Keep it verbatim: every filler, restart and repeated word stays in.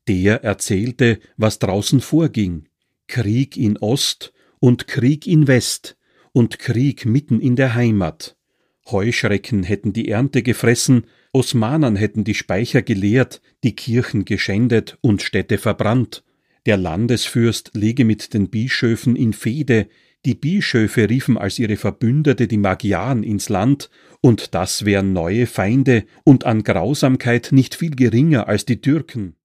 Der erzählte, was draußen vorging. Krieg in Ost und Krieg in West und Krieg mitten in der Heimat. Heuschrecken hätten die Ernte gefressen, Osmanen hätten die Speicher geleert, die Kirchen geschändet und Städte verbrannt. Der Landesfürst läge mit den Bischöfen in Fehde, die Bischöfe riefen als ihre Verbündete die Magyaren ins Land, und das wären neue Feinde und an Grausamkeit nicht viel geringer als die Türken.